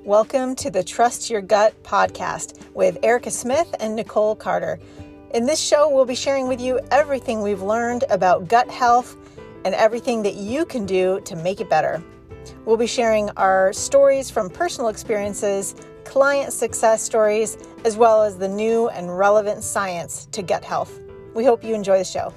Welcome to the Trust Your Gut podcast with Erica Smith and Nicole Carter. In this show, we'll be sharing with you everything we've learned about gut health and everything that you can do to make it better. We'll be sharing our stories from personal experiences, client success stories, as well as the new and relevant science to gut health. We hope you enjoy the show.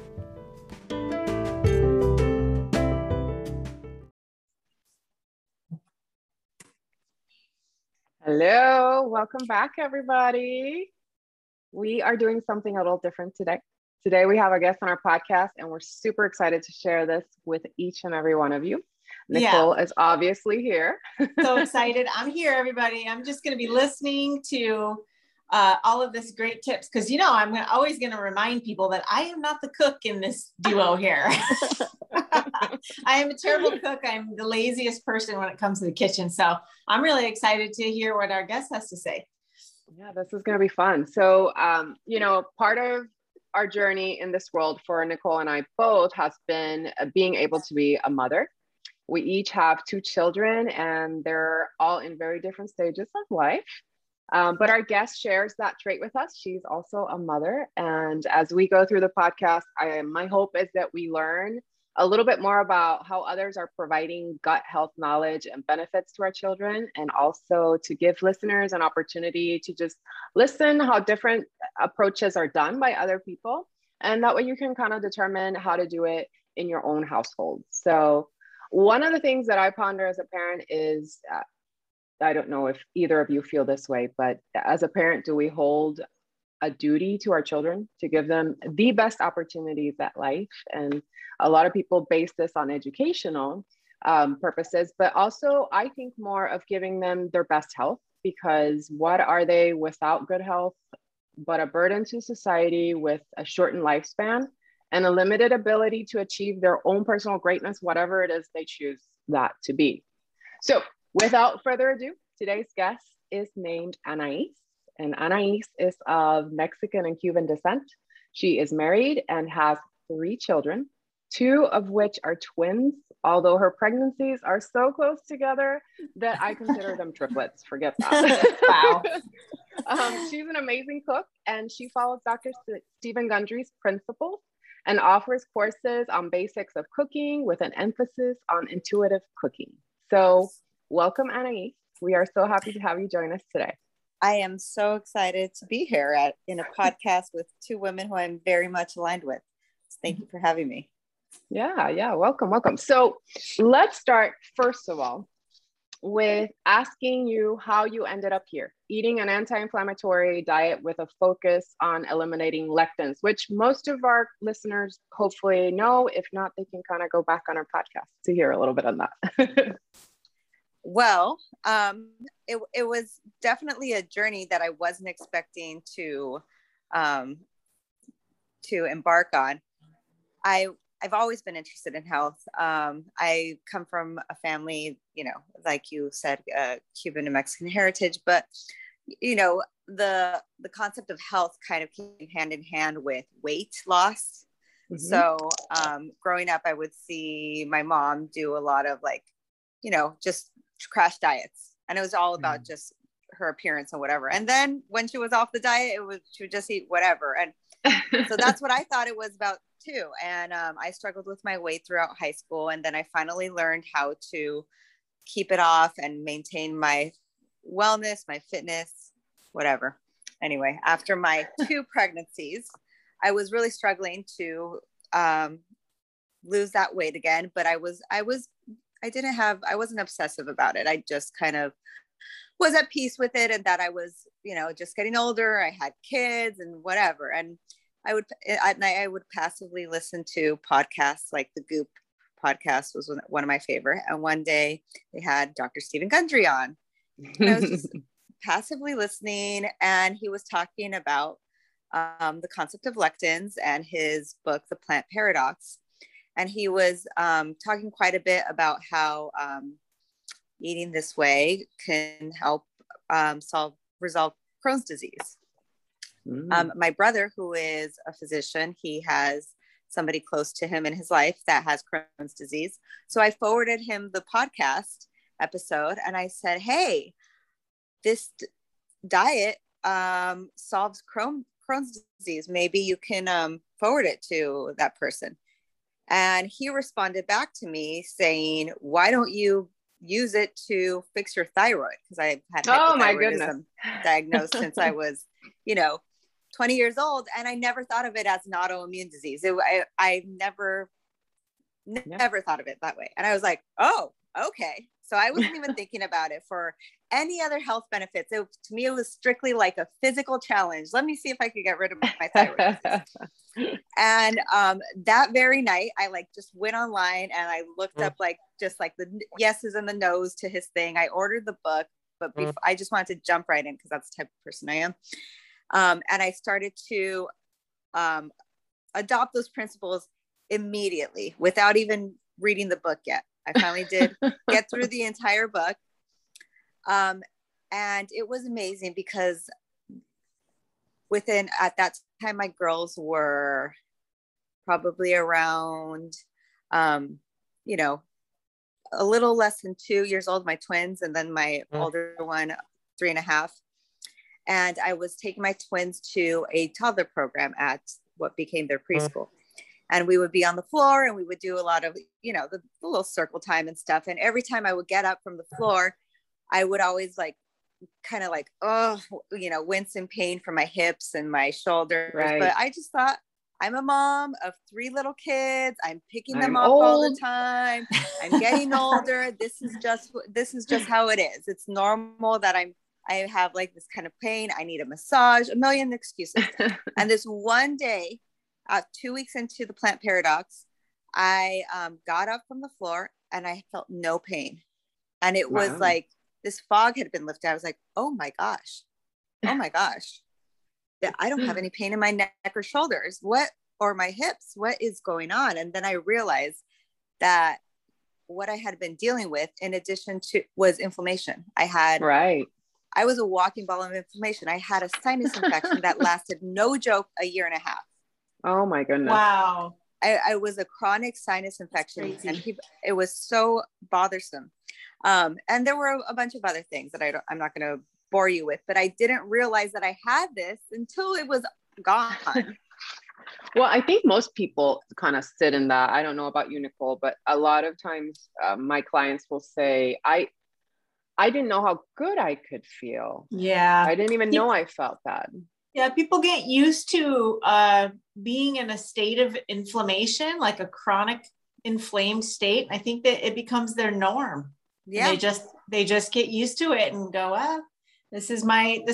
Hello, welcome back, everybody. We are doing something a little different today. Today we have a guest on our podcast, and we're super excited to share this with each and every one of you. Nicole is obviously here. So excited. I'm here, everybody. I'm just going to be listening to all of this great tips because, I'm always going to remind people that I am not the cook in this duo here. I am a terrible cook. I'm the laziest person when it comes to the kitchen. So I'm really excited to hear what our guest has to say. Yeah, this is going to be fun. So, part of our journey in this world for Nicole and I both has been being able to be a mother. We each have 2 children and they're all in very different stages of life. But our guest shares that trait with us. She's also a mother. And as we go through the podcast, my hope is that we learn a little bit more about how others are providing gut health knowledge and benefits to our children, and also to give listeners an opportunity to just listen how different approaches are done by other people. And that way you can kind of determine how to do it in your own household. So one of the things that I ponder as a parent is, I don't know if either of you feel this way, but as a parent, do we hold a duty to our children to give them the best opportunities at life? And a lot of people base this on educational purposes, but also I think more of giving them their best health, because what are they without good health but a burden to society with a shortened lifespan and a limited ability to achieve their own personal greatness, whatever it is they choose that to be. So without further ado, today's guest is named Anais, and Anais is of Mexican and Cuban descent. She is married and has 3 children, 2 of which are twins, although her pregnancies are so close together that I consider them triplets. Forget that. Wow. She's an amazing cook, and she follows Dr. Stephen Gundry's principles and offers courses on basics of cooking with an emphasis on intuitive cooking. So welcome, Anais. We are so happy to have you join us today. I am so excited to be here in a podcast with 2 women who I'm very much aligned with. So thank you for having me. Yeah. Welcome. So let's start, first of all, with asking you how you ended up here, eating an anti-inflammatory diet with a focus on eliminating lectins, which most of our listeners hopefully know. If not, they can kind of go back on our podcast to hear a little bit on that. Well, it was definitely a journey that I wasn't expecting to embark on. I've always been interested in health. I come from a family, like you said, Cuban and Mexican heritage, but the concept of health kind of came hand in hand with weight loss. Mm-hmm. So growing up, I would see my mom do a lot of just crash diets, and it was all about just her appearance and whatever. And then when she was off the diet, she would just eat whatever. And so that's what I thought it was about too. And I struggled with my weight throughout high school. And then I finally learned how to keep it off and maintain my wellness, my fitness, whatever. Anyway, after my 2 pregnancies, I was really struggling to lose that weight again, but I wasn't obsessive about it. I just kind of was at peace with it, and that I was, just getting older. I had kids and whatever. And at night, I would passively listen to podcasts, like the Goop podcast was one of my favorite. And one day they had Dr. Stephen Gundry on, and I was just passively listening. And he was talking about the concept of lectins and his book, The Plant Paradox. And he was talking quite a bit about how eating this way can help resolve Crohn's disease. My brother, who is a physician, he has somebody close to him in his life that has Crohn's disease. So I forwarded him the podcast episode and I said, hey, this diet solves Crohn's disease. Maybe you can forward it to that person. And he responded back to me saying, why don't you use it to fix your thyroid? Because I had hypothyroidism diagnosed since I was, 20 years old. And I never thought of it as an autoimmune disease. I never thought of it that way. And I was like, oh, okay. So I wasn't even thinking about it for any other health benefits. To me, it was strictly like a physical challenge. Let me see if I could get rid of my thyroid disease. And that very night, I just went online and I looked up just the yeses and the nos to his thing. I ordered the book, but before, I just wanted to jump right in because that's the type of person I am. And I started to adopt those principles immediately without even reading the book yet. I finally did get through the entire book. And it was amazing because at that time, my girls were probably around, a little less than 2 years old, my twins, and then my older one, 3.5. And I was taking my twins to a toddler program at what became their preschool. And we would be on the floor and we would do a lot of, the little circle time and stuff. And every time I would get up from the floor, I would always wince in pain from my hips and my shoulders. Right. But I just thought, I'm a mom of 3 little kids. I'm picking them up all the time. I'm getting older. This is just how it is. It's normal that I have this kind of pain. I need a massage, a million excuses. And this one day, 2 weeks into the plant paradox, I got up from the floor and I felt no pain. And it was like this fog had been lifted. I was like, oh my gosh. I don't have any pain in my neck or shoulders. Or my hips. What is going on? And then I realized that what I had been dealing with, in addition to, was inflammation. I was a walking ball of inflammation. I had a sinus infection that lasted, no joke, 1.5 years. Oh my goodness. Wow. I was a chronic sinus infection and it was so bothersome. And there were a bunch of other things that I'm not going to bore you with, but I didn't realize that I had this until it was gone. Well, I think most people kind of sit in that. I don't know about you, Nicole, but a lot of times my clients will say, I didn't know how good I could feel. Yeah. I didn't even know I felt bad. Yeah. People get used to being in a state of inflammation, like a chronic inflamed state. I think that it becomes their norm. Yeah. And they just get used to it and go, this is my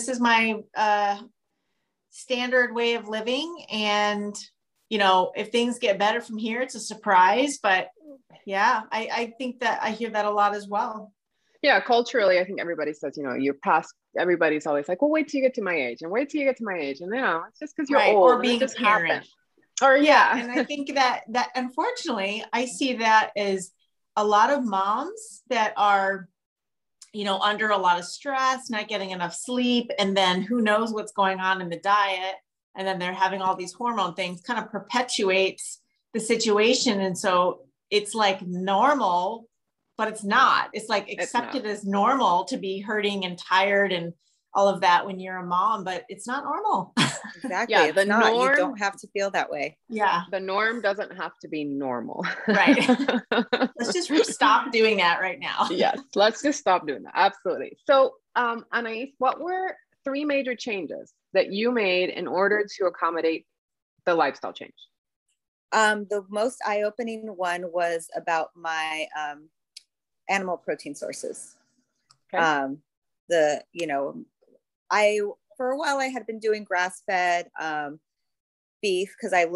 standard way of living. And, if things get better from here, it's a surprise, but yeah, I think that I hear that a lot as well. Yeah. Culturally, I think everybody says, you're past, everybody's always like, well, wait till you get to my age and wait till you get to my age. And it's just because you're old or being a parent. Or yeah. And I think that unfortunately, I see that as a lot of moms that are, under a lot of stress, not getting enough sleep, and then who knows what's going on in the diet. And then they're having all these hormone things, kind of perpetuates the situation. And so it's like normal, but it's not. It's like accepted as normal to be hurting and tired and all of that when you're a mom, but it's not normal. Exactly. Yeah, the norm, you don't have to feel that way. Yeah. The norm doesn't have to be normal. Right. Let's just stop doing that right now. Yes. Let's just stop doing that. Absolutely. So, Anais, what were 3 major changes that you made in order to accommodate the lifestyle change? The most eye-opening one was about my animal protein sources. Okay. For a while I had been doing grass-fed beef because I've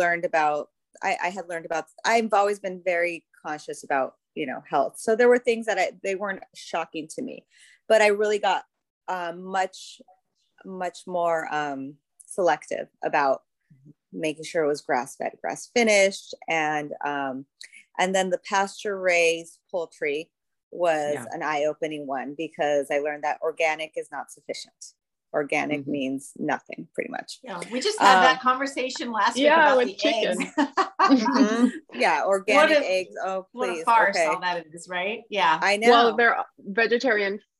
always been very conscious about, health. So there were things that they weren't shocking to me, but I really got much more selective about making sure it was grass-fed, grass-finished. And then the pasture-raised poultry was an eye-opening one because I learned that organic is not sufficient. Organic means nothing, pretty much. Yeah, we just had that conversation last week about the chicken. Eggs. Yeah, organic eggs. Oh, please. What a farce all that is, right? Yeah. I know. Well, they're vegetarian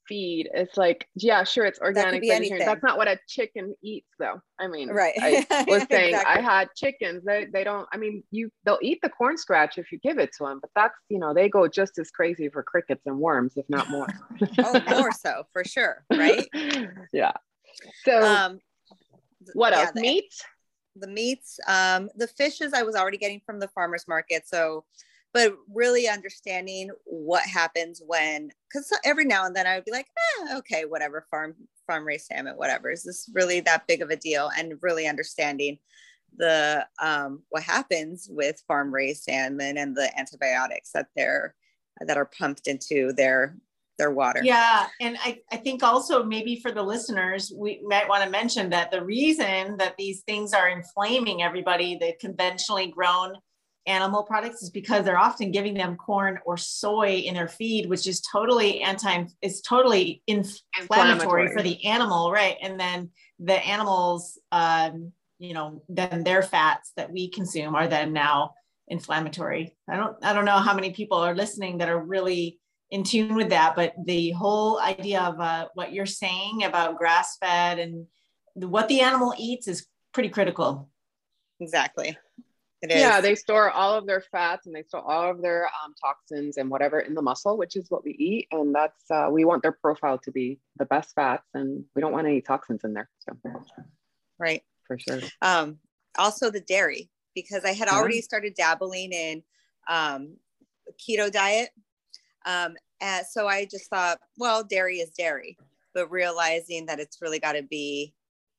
feed. It's like, yeah, sure, it's organic vegetarian. That's not what a chicken eats though. I mean, right. I was saying, Exactly. I had chickens, they don't, I mean, they'll eat the corn scratch if you give it to them, but that's, they go just as crazy for crickets and worms, if not more. Oh, more so for sure. Right. Yeah. So what else? Meats? The meats, the fishes I was already getting from the farmer's market. So, but really understanding what happens because every now and then I would be like, okay, whatever, farm raised salmon, whatever. Is this really that big of a deal? And really understanding the what happens with farm raised salmon and the antibiotics that are pumped into their water. Yeah. And I think also maybe for the listeners, we might want to mention that the reason that these things are inflaming everybody, the conventionally grown animal products, is because they're often giving them corn or soy in their feed, which is totally inflammatory for the animal. Right. And then the animals, then their fats that we consume are then now inflammatory. I don't know how many people are listening that are really in tune with that, but the whole idea of what you're saying about grass-fed and what the animal eats is pretty critical. Exactly. It is. Yeah, they store all of their fats and they store all of their toxins and whatever in the muscle, which is what we eat. And that's, we want their profile to be the best fats, and we don't want any toxins in there. So, right. For sure. Also the dairy, because I had already started dabbling in keto diet. And so I just thought, well, dairy is dairy, but realizing that it's really got to be,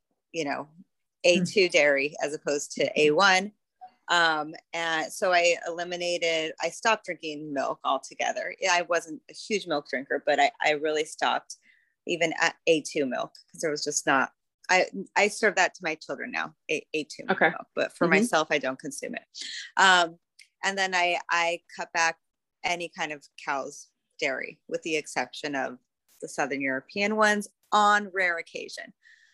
A2 dairy as opposed to A1. And so I stopped drinking milk altogether. I wasn't a huge milk drinker, but I really stopped even at A2 milk, because there was just not, I serve that to my children now, A2 milk, but for myself, I don't consume it. And then I cut back any kind of cow's dairy, with the exception of the Southern European ones on rare occasion.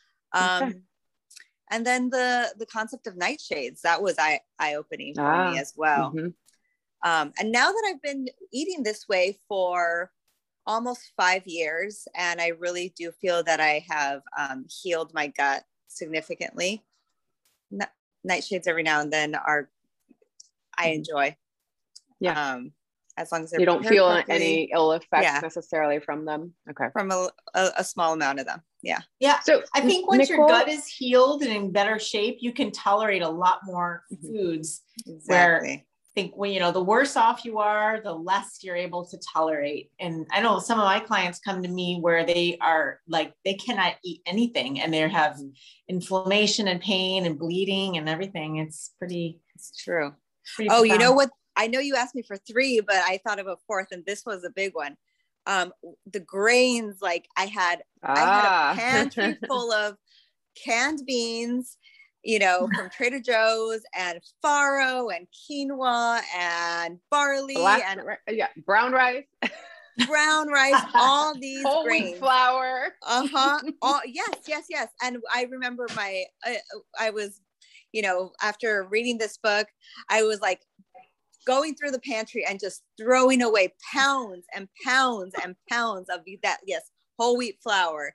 And then the concept of nightshades, that was eye-opening for me as well. And now that I've been eating this way for almost 5 years, and I really do feel that I have healed my gut significantly, nightshades every now and then I enjoy. Yeah. As long as you don't feel any ill effects necessarily from them. Okay. From a small amount of them. Yeah. Yeah. So I think once your gut is healed and in better shape, you can tolerate a lot more foods. Exactly. Where I think when, the worse off you are, the less you're able to tolerate. And I know some of my clients come to me where they are like, they cannot eat anything, and they have inflammation and pain and bleeding and everything. It's true. Pretty profound. You know what? I know you asked me for 3, but I thought of a 4th, and this was a big one. The grains, like I had a pantry full of canned beans, from Trader Joe's, and farro and quinoa and barley brown rice, all these whole grains. Wheat flour. Yes. And I remember I was, after reading this book, I was like going through the pantry and just throwing away pounds and pounds and pounds of that. Yes. Whole wheat flour,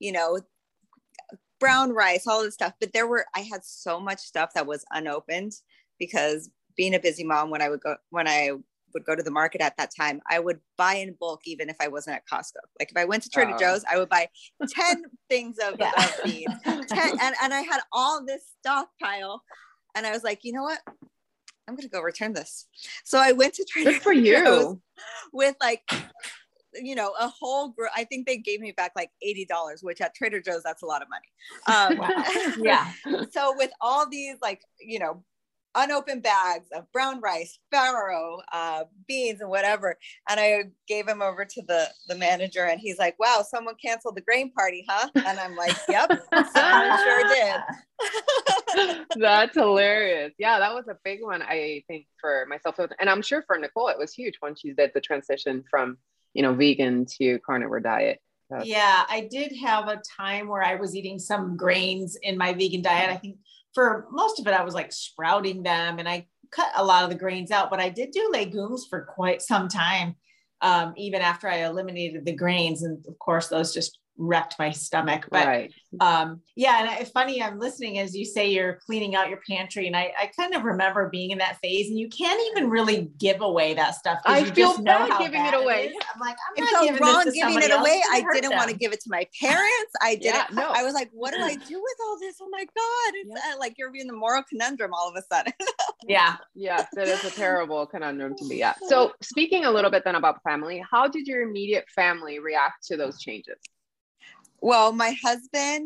brown rice, all this stuff. But I had so much stuff that was unopened, because being a busy mom, when I would go to the market at that time, I would buy in bulk, even if I wasn't at Costco. Like if I went to Trader Joe's, I would buy 10 things of beans, 10, and I had all this stockpile, and I was like, you know what? I'm going to go return this. So I went to Trader Joe's with like, a whole I think they gave me back like $80, which at Trader Joe's, that's a lot of money. Wow. Yeah. So with all these, like, unopened bags of brown rice, farro, beans, and whatever. And I gave him over to the manager, and he's like, wow, someone canceled the grain party, huh? And I'm like, yep, someone sure did. That's hilarious. Yeah, that was a big one, I think, for myself. And I'm sure for Nicole, it was huge when she did the transition from, vegan to carnivore diet. Yeah, I did have a time where I was eating some grains in my vegan diet. I think for most of it, I was like sprouting them, and I cut a lot of the grains out, but I did do legumes for quite some time. even after I eliminated the grains. And of course, those just wrecked my stomach. But Right. yeah, and it's funny, I'm listening as you say you're cleaning out your pantry, and I kind of remember being in that phase, and you can't even really give away that stuff I because you feel just know bad how giving bad it away. is. I'm like, I'm I not felt giving wrong this to giving somebody it else. away. It's gonna I hurt didn't want to them. give it to my parents. I didn't. Yeah, no. I was like, what do I do with all this? Oh my God. It's like you're in the moral conundrum all of a sudden. Yeah. Yes, it is a terrible conundrum to be at. So speaking a little bit then about family, how did your immediate family react to those changes? Well, my husband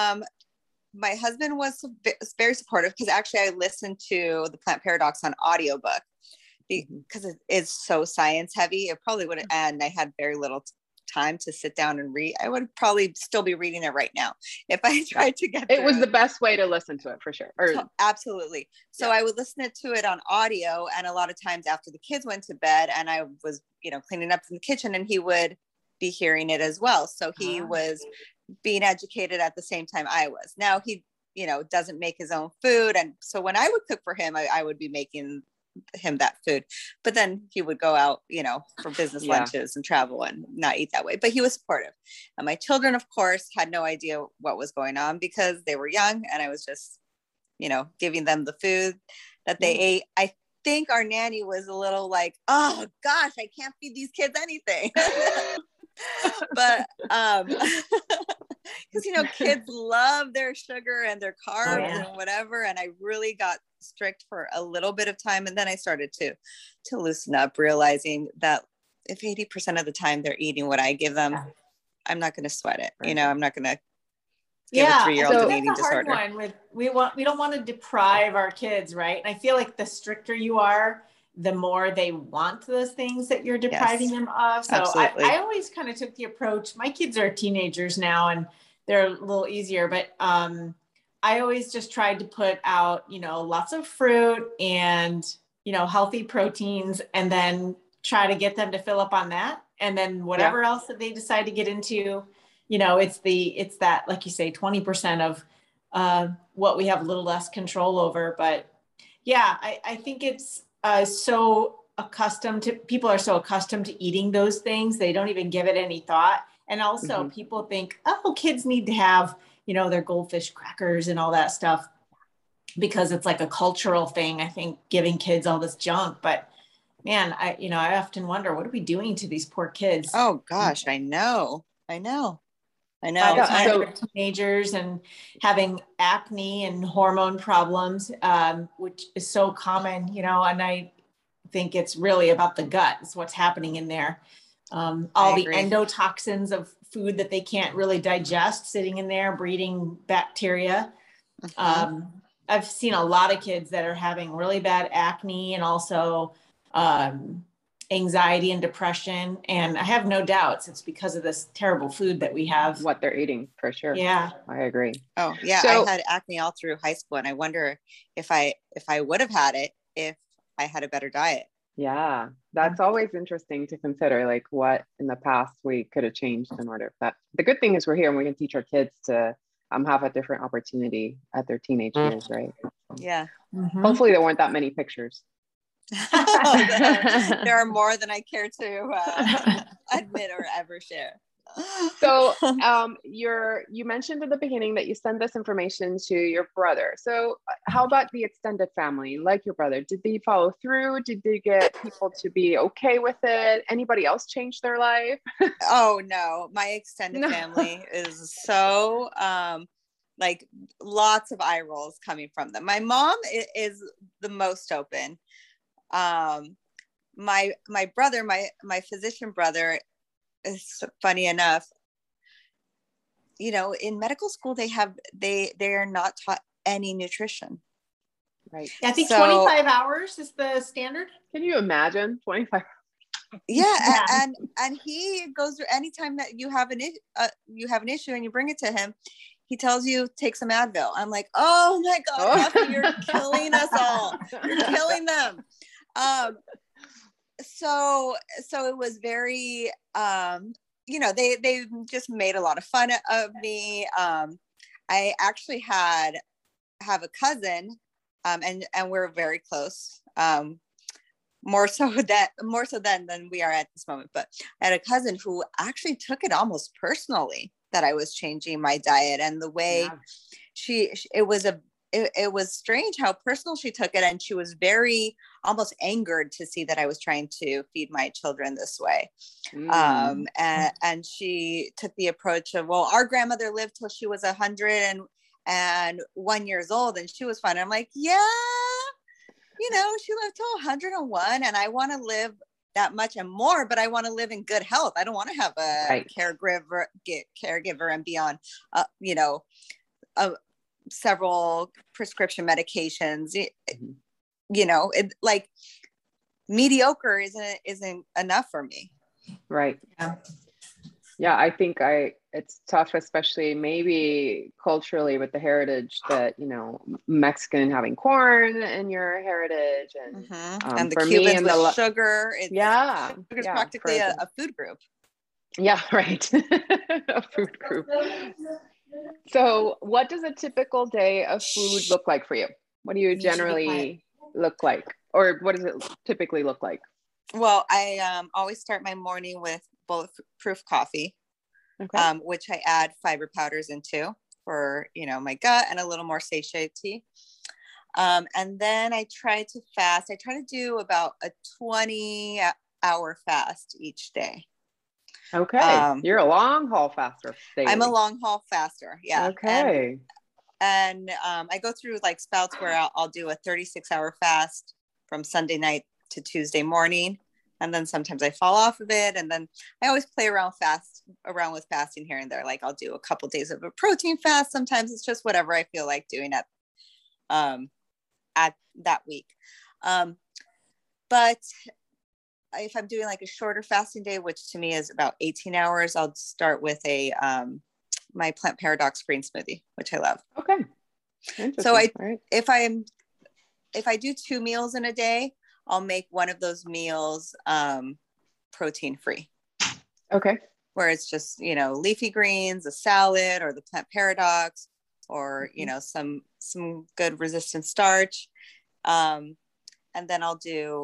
was very supportive because actually I listened to the Plant Paradox on audiobook because it is so science heavy. It probably would, and I had very little time to sit down and read. I would probably still be reading it right now if I tried to get it. Was the best way to listen to it for sure. Absolutely. So I would listen to it on audio, and a lot of times after the kids went to bed and I was, cleaning up in the kitchen, and he would be hearing it as well. So he was being educated at the same time I was. Now he, doesn't make his own food. And so when I would cook for him, I would be making him that food, but then he would go out, for business lunches and travel and not eat that way, but he was supportive. And my children, of course, had no idea what was going on because they were young and I was just, giving them the food that they ate. I think our nanny was a little like, oh gosh, I can't feed these kids anything. But because kids love their sugar and their carbs and whatever, and I really got strict for a little bit of time, and then I started to loosen up, realizing that if 80% of the time they're eating what I give them, I'm not going to sweat it. I'm not going to give a 3-year-old an eating disorder. One we don't want to deprive our kids, right? And I feel like the stricter you are, the more they want those things that you're depriving them of. So I always kind of took the approach. My kids are teenagers now and they're a little easier, but I always just tried to put out, lots of fruit and, healthy proteins, and then try to get them to fill up on that. And then whatever else that they decide to get into, it's that, like you say, 20% of what we have a little less control over. But yeah, I think it's, people are so accustomed to eating those things. They don't even give it any thought. And also people think, oh, kids need to have, their goldfish crackers and all that stuff because it's like a cultural thing. I think giving kids all this junk, but man, I often wonder, what are we doing to these poor kids? Oh gosh, I know. By the time they're teenagers and having acne and hormone problems, which is so common, and I think it's really about the gut. It's what's happening in there. All the endotoxins of food that they can't really digest sitting in there, breeding bacteria. I've seen a lot of kids that are having really bad acne and also anxiety and depression. And I have no doubts it's because of this terrible food that we have. What they're eating, for sure. Yeah. I agree. Oh yeah. So, I had acne all through high school, and I wonder if I would have had it if I had a better diet. Yeah. That's always interesting to consider, like what in the past we could have changed in order for that. The good thing is we're here and we can teach our kids to have a different opportunity at their teenage years, right? Yeah. Hopefully there weren't that many pictures. There are more than I care to admit or ever share. So you mentioned at the beginning that you send this information to your brother. So how about the extended family, like your brother? Did they follow through? Did they get people to be okay with it? Anybody else change their life? Oh no, my extended family is so like lots of eye rolls coming from them. My mom is the most open. My brother, my physician brother, is funny enough, in medical school they are not taught any nutrition. Right. I think 25 hours is the standard. Can you imagine 25? Yeah. And he goes through, anytime that you have an issue and you bring it to him, he tells you take some Advil. I'm like, oh my God, Huffy, you're killing us all. You're killing them. So it was very, they just made a lot of fun of me. I actually have a cousin, and we're very close. more so then than we are at this moment. But I had a cousin who actually took it almost personally that I was changing my diet, and the way it was strange how personal she took it. And she was very almost angered to see that I was trying to feed my children this way. And she took the approach of, well, our grandmother lived till she was 101 years old and she was fine. I'm like, yeah, she lived till 101 and I want to live that much and more, but I want to live in good health. I don't want to have a caregiver and be on, several prescription medications. Like mediocre isn't enough for me. Right. Yeah. I think it's tough, especially maybe culturally with the heritage that, Mexican having corn in your heritage and the Cubans with sugar. Sugar's practically a food group. Yeah. Right. A food group. So what does a typical day of food look like for you? What do you generally look like? Or what does it typically look like? Well, I always start my morning with bulletproof coffee, which I add fiber powders into for, my gut and a little more satiety. And then I try to fast. I try to do about a 20-hour fast each day. Okay. You're a long haul faster. Daily. I'm a long haul faster. Yeah. Okay. And I go through like spouts where I'll do a 36-hour fast from Sunday night to Tuesday morning. And then sometimes I fall off of it. And then I always play around with fasting here and there. Like I'll do a couple days of a protein fast. Sometimes it's just whatever I feel like doing at that week. But if I'm doing like a shorter fasting day, which to me is about 18 hours, I'll start with my plant paradox green smoothie, which I love. Okay. So if I do 2 meals in a day, I'll make one of those meals protein free. Okay. Where it's just, leafy greens, a salad, or the plant paradox, or, some good resistant starch. And then I'll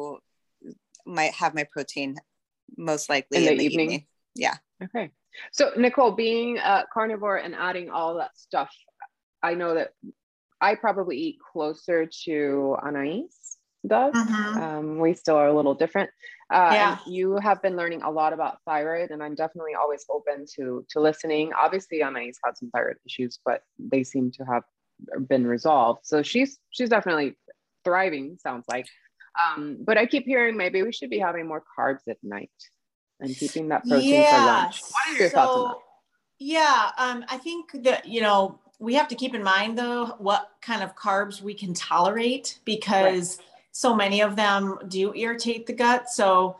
have my protein most likely in the evening. Yeah. Okay. So Nicole, being a carnivore and adding all that stuff, I know that I probably eat closer to Anais does. We still are a little different. And you have been learning a lot about thyroid, and I'm definitely always open to listening. Obviously Anais had some thyroid issues, but they seem to have been resolved. So she's definitely thriving, sounds like. But I keep hearing maybe we should be having more carbs at night and keeping that protein for lunch. What are your thoughts on that? Yeah, I think that, we have to keep in mind though, what kind of carbs we can tolerate, because so many of them do irritate the gut. So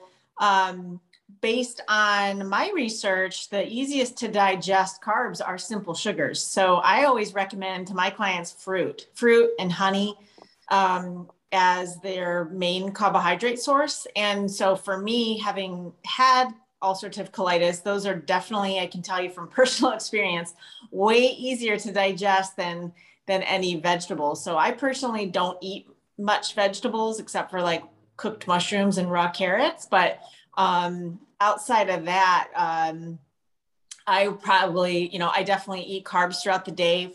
based on my research, the easiest to digest carbs are simple sugars. So I always recommend to my clients fruit and honey as their main carbohydrate source. And so for me, having had ulcerative colitis, those are definitely, I can tell you from personal experience, way easier to digest than any vegetables. So I personally don't eat much vegetables except for like cooked mushrooms and raw carrots. But outside of that, I probably, I definitely eat carbs throughout the day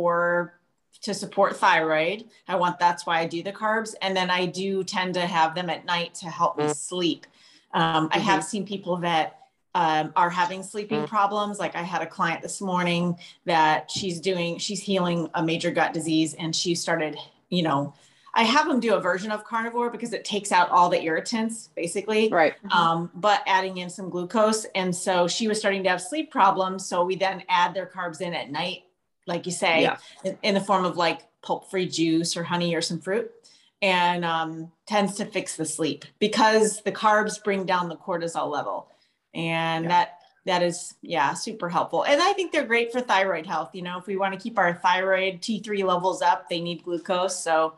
to support thyroid. That's why I do the carbs. And then I do tend to have them at night to help me sleep. I have seen people that are having sleeping problems. Like I had a client this morning that she's healing a major gut disease, and she started, I have them do a version of carnivore because it takes out all the irritants basically. Right. But adding in some glucose. And so she was starting to have sleep problems. So we then add their carbs in at night, like you say, in the form of like pulp-free juice or honey or some fruit, and tends to fix the sleep because the carbs bring down the cortisol level. And that is, super helpful. And I think they're great for thyroid health. If we want to keep our thyroid T3 levels up, they need glucose. So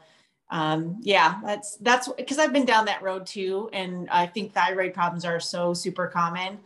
that's because I've been down that road too. And I think thyroid problems are so super common,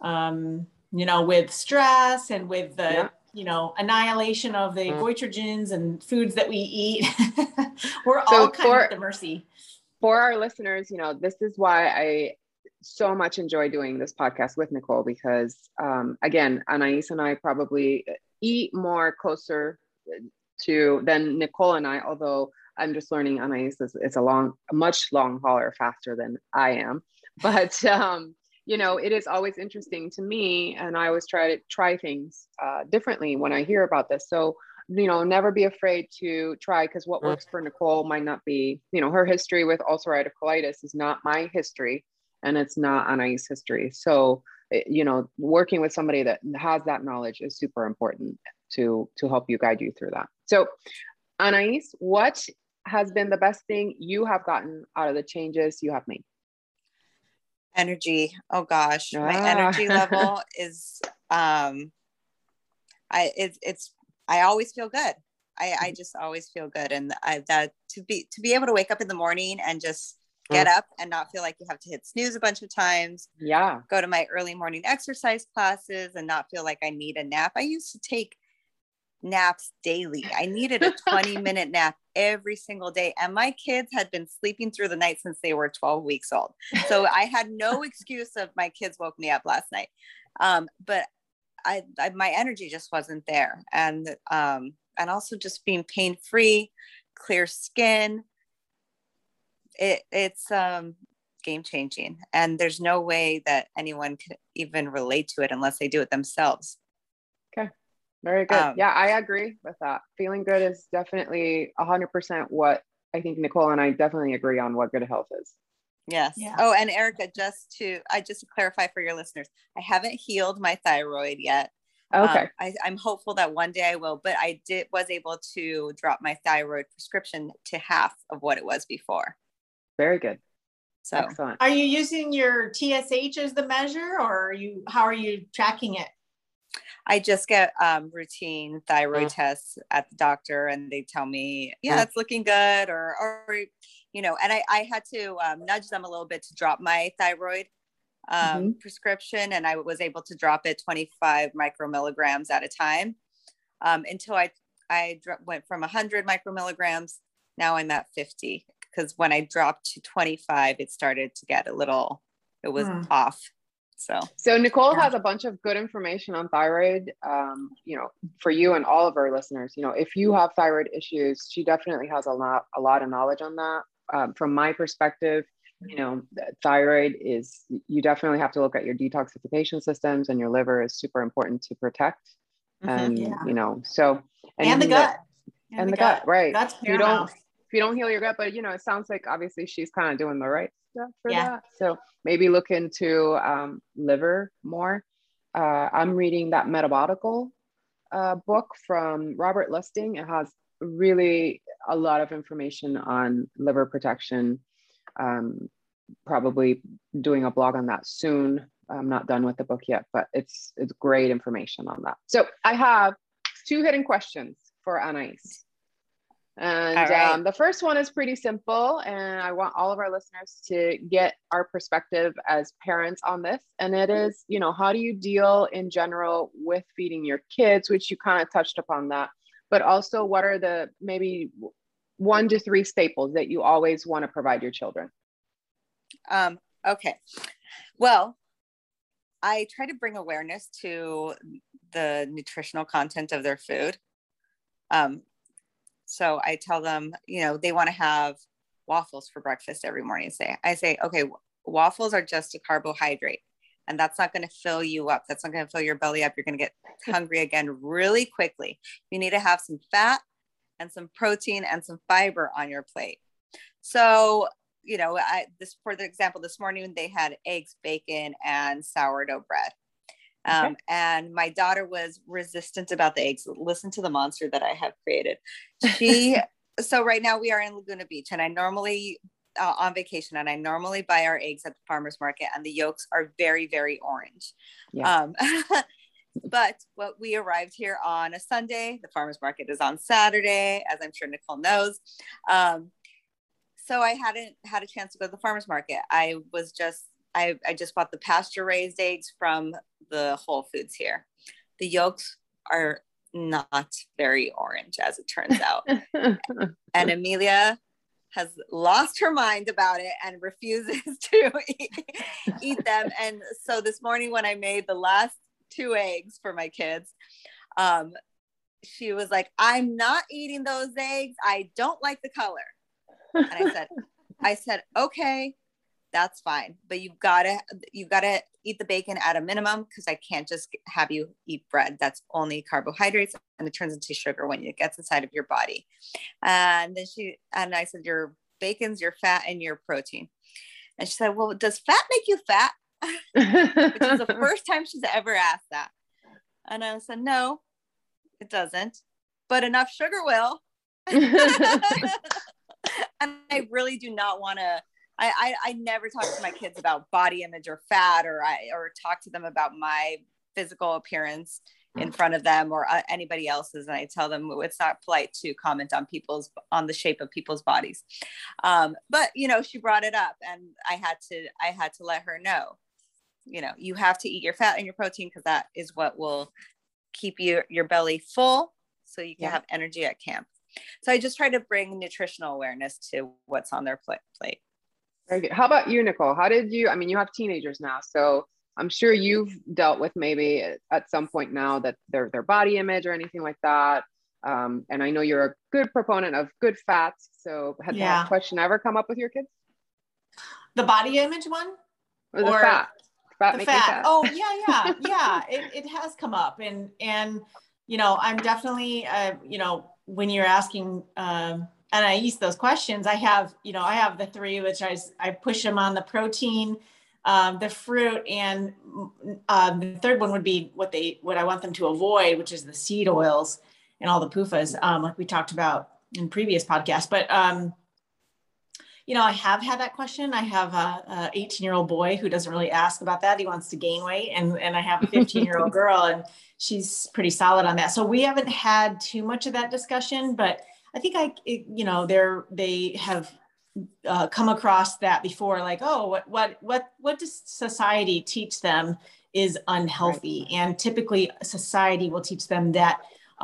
with stress and with the, annihilation of the goitrogens and foods that we eat. We're all kind of at the mercy. for our listeners, this is why I so much enjoy doing this podcast with Nicole, because again, Anais and I probably eat more closer to than Nicole and I, although I'm just learning Anais is a much long hauler faster than I am. But it is always interesting to me, and I always try things differently when I hear about this. So never be afraid to try, because what works for Nicole might not be, her history with ulcerative colitis is not my history, and it's not Anais' history. So, working with somebody that has that knowledge is super important to help you, guide you through that. So, Anais, what has been the best thing you have gotten out of the changes you have made? Energy. Oh gosh, my energy level is, I always feel good. I just always feel good. And to be able to wake up in the morning and just get up and not feel like you have to hit snooze a bunch of times. Yeah. Go to my early morning exercise classes and not feel like I need a nap. I used to take naps daily. I needed a 20-minute nap every single day. And my kids had been sleeping through the night since they were 12 weeks old. So I had no excuse of my kids woke me up last night. But I my energy just wasn't there. And also just being pain-free, clear skin. It's game changing. And there's no way that anyone can even relate to it unless they do it themselves. Okay. Very good. Yeah, I agree with that. Feeling good is definitely 100% what I think Nicole and I definitely agree on what good health is. Yes. Yeah. Oh, and Erica, just to clarify for your listeners, I haven't healed my thyroid yet. Okay. I'm hopeful that one day I will, but I was able to drop my thyroid prescription to half of what it was before. Very good. So, excellent. Are you using your TSH as the measure, or how are you tracking it? I just get routine thyroid tests at the doctor, and they tell me, yeah, it's looking good, or and I had to nudge them a little bit to drop my thyroid prescription, and I was able to drop it 25 micromilligrams at a time until I went from 100 micromilligrams. Now I'm at 50, because when I dropped to 25, it started to get it was off. So Nicole has a bunch of good information on thyroid, for you and all of our listeners. If you have thyroid issues, she definitely has a lot of knowledge on that. From my perspective, thyroid is, you definitely have to look at your detoxification systems, and your liver is super important to protect. And, so. And the gut. And the gut, right. That's if you don't heal your gut, but it sounds like obviously she's kind of doing the right stuff for that. So maybe look into liver more. I'm reading that Metabolical book from Robert Lustig. It has really a lot of information on liver protection. Probably doing a blog on that soon. I'm not done with the book yet, but it's great information on that. So I have 2 hidden questions for Anais. And the first one is pretty simple, and I want all of our listeners to get our perspective as parents on this. And it is, how do you deal in general with feeding your kids, which you kind of touched upon that, but also what are the maybe 1 to 3 staples that you always want to provide your children? Okay. Well, I try to bring awareness to the nutritional content of their food. So I tell them, they want to have waffles for breakfast every morning. I say, okay, waffles are just a carbohydrate, and that's not going to fill you up. That's not going to fill your belly up. You're going to get hungry again really quickly. You need to have some fat and some protein and some fiber on your plate. So, for the example, this morning they had eggs, bacon, and sourdough bread. And my daughter was resistant about the eggs. Listen to the monster that I have created. So right now we are in Laguna Beach, and I normally on vacation, and I normally buy our eggs at the farmer's market, and the yolks are very, very orange. Yeah. But we arrived here on a Sunday. The farmer's market is on Saturday, as I'm sure Nicole knows. So I hadn't had a chance to go to the farmer's market. I just bought the pasture raised eggs from the Whole Foods here. The yolks are not very orange, as it turns out. And Amelia has lost her mind about it and refuses to eat them. And so this morning when I made the last 2 eggs for my kids, she was like, I'm not eating those eggs. I don't like the color. And I said, okay, that's fine. But you've got to eat the bacon at a minimum, because I can't just have you eat bread. That's only carbohydrates, and it turns into sugar when it gets inside of your body. And then I said, your bacon's your fat and your protein. And she said, well, does fat make you fat? Which is the first time she's ever asked that. And I said, no, it doesn't, but enough sugar will. And I really do not want to, I never talk to my kids about body image or fat, or talk to them about my physical appearance in front of them or anybody else's. And I tell them it's not polite to comment on the shape of people's bodies. But she brought it up, and I had to let her know, you have to eat your fat and your protein, because that is what will keep your belly full, so you can have energy at camp. So I just try to bring nutritional awareness to what's on their plate. Very good. How about you, Nicole? You have teenagers now, so I'm sure you've dealt with maybe at some point now that their body image or anything like that. And I know you're a good proponent of good fats. So had that question ever come up with your kids? The body image one? Or the fat? The fat. Oh, yeah. Yeah. It has come up. And I'm definitely, when you're asking, and I use those questions, I have the 3, which I push them on the protein, the fruit, and the third one would be what I want them to avoid, which is the seed oils and all the PUFAs, like we talked about in previous podcasts. But, I have had that question. I have a 18-year-old boy who doesn't really ask about that. He wants to gain weight. And I have a 15-year-old girl, and she's pretty solid on that. So we haven't had too much of that discussion, but I think they have come across that before, like, oh, what does society teach them is unhealthy? Right. And typically society will teach them that,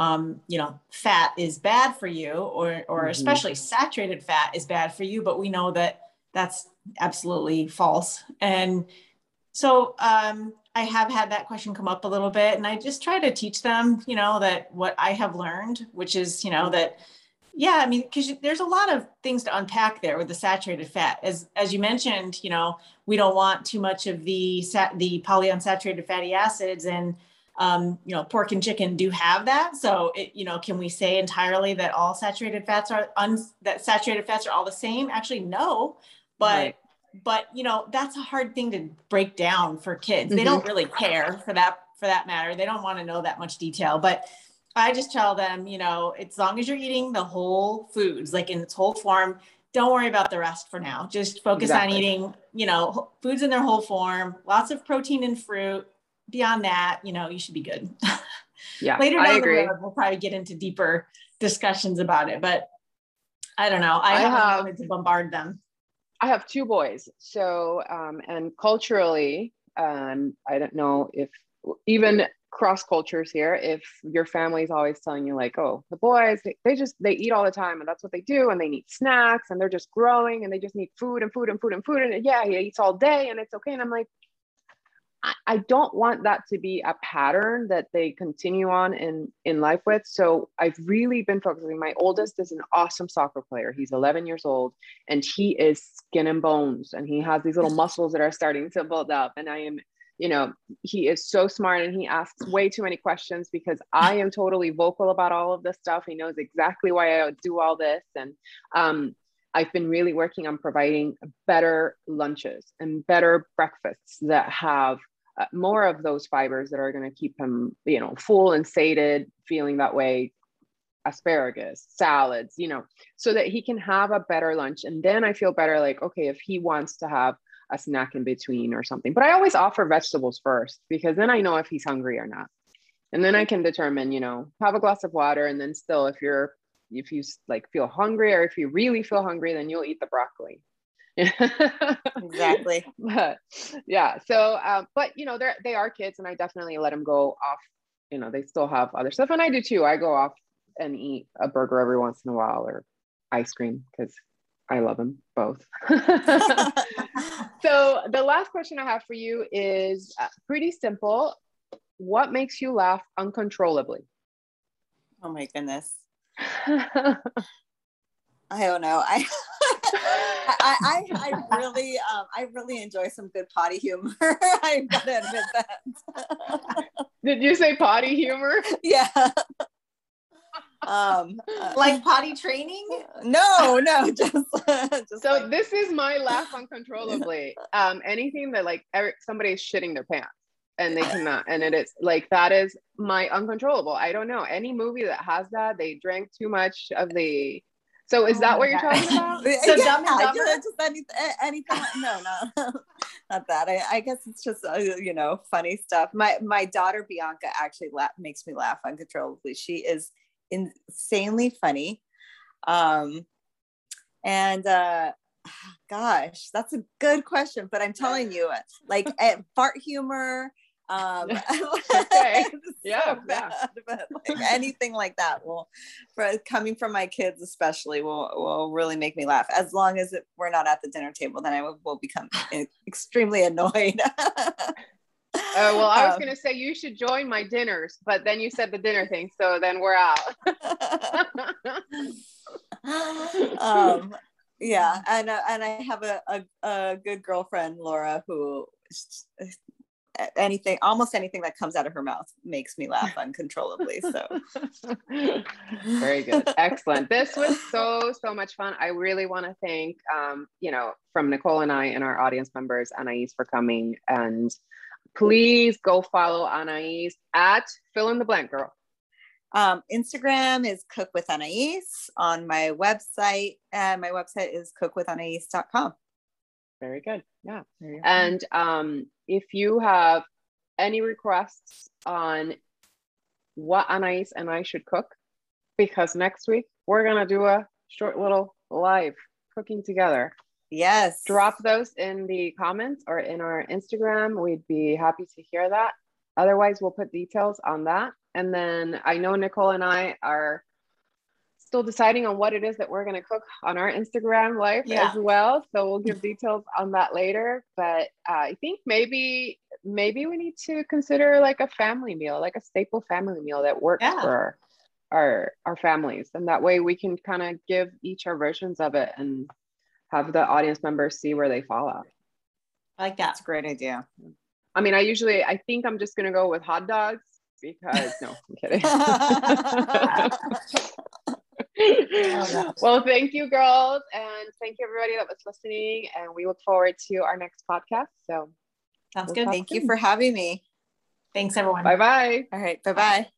fat is bad for you, or especially saturated fat is bad for you, but we know that that's absolutely false. And so, I have had that question come up a little bit, and I just try to teach them, that what I have learned, which is, that, because there's a lot of things to unpack there with the saturated fat. As you mentioned, we don't want too much of the polyunsaturated fatty acids, and, pork and chicken do have that. So, can we say entirely that all saturated fats are all the same? Actually, no, but. Right. But, that's a hard thing to break down for kids. They don't really care for that matter. They don't want to know that much detail, but I just tell them, as long as you're eating the whole foods, like in its whole form, don't worry about the rest for now. Just focus on eating, foods in their whole form, lots of protein and fruit. Beyond that, you should be good. Yeah. Later down the road, we'll probably get into deeper discussions about it, but I don't know. I haven't wanted to bombard them. I have 2 boys. So, and culturally, I don't know if even cross cultures here, if your family is always telling you like, oh, the boys, they eat all the time, and that's what they do. And they need snacks, and they're just growing, and they just need food and food and food and food. And he eats all day, and it's okay. And I'm like, I don't want that to be a pattern that they continue on in life with. So I've really been focusing. My oldest is an awesome soccer player. He's 11 years old, and he is skin and bones, and he has these little muscles that are starting to build up. And I am, he is so smart, and he asks way too many questions because I am totally vocal about all of this stuff. He knows exactly why I do all this. And, I've been really working on providing better lunches and better breakfasts that have more of those fibers that are going to keep him, full and sated, feeling that way. Asparagus, salads, so that he can have a better lunch. And then I feel better, like, okay, if he wants to have a snack in between or something. But I always offer vegetables first, because then I know if he's hungry or not. And then I can determine, have a glass of water. And then still, if you like feel hungry, or if you really feel hungry, then you'll eat the broccoli. Exactly. But yeah. So, but they are kids, and I definitely let them go off. They still have other stuff, and I do too. I go off and eat a burger every once in a while, or ice cream, because I love them both. So the last question I have for you is pretty simple. What makes you laugh uncontrollably? Oh my goodness. I don't know. I really enjoy some good potty humor. I've got to admit that. Did you say potty humor? Yeah. Like potty training? No, just so like, this is my laugh uncontrollably. Anything that like somebody's shitting their pants and they cannot, and it is like, that is my uncontrollable. I don't know, any movie that has that, they drank too much of the. So is that what you're talking about? So Dumb and Dumber? Just anything. No, not that. I guess it's just funny stuff. My daughter Bianca actually makes me laugh uncontrollably. She is insanely funny, and gosh, that's a good question. But I'm telling you, like fart humor. Okay. Yeah, so bad, but like anything like that coming from my kids especially will really make me laugh. As long as we're not at the dinner table, then I will become extremely annoyed. Well, I was going to say you should join my dinners, but then you said the dinner thing, so then we're out. Yeah, and I have a good girlfriend, Laura, who almost anything that comes out of her mouth makes me laugh uncontrollably. So very good. Excellent. This was so much fun. I really want to thank from Nicole and I and our audience members, Anais, for coming, and please go follow Anais at fill in the blank girl. Instagram is Cook with Anais on my website, and my website is cookwithanais.com. Very good. Yeah. And if you have any requests on what Anais and I should cook, because next week we're going to do a short little live cooking together. Yes. Drop those in the comments or in our Instagram. We'd be happy to hear that. Otherwise, we'll put details on that. And then I know Nicole and I are still deciding on what it is that we're going to cook on our Instagram live as well. So we'll give details on that later. But I think maybe we need to consider like a family meal, like a staple family meal that works for our families. And that way we can kind of give each our versions of it and have the audience members see where they fall out. I like that. That's a great idea. I mean, I think I'm just going to go with hot dogs because no, I'm kidding. Well, thank you, girls, and thank you everybody that was listening, and we look forward to our next podcast. So sounds good. Thank you for having me. Thanks, everyone. Bye-bye. All right, bye-bye.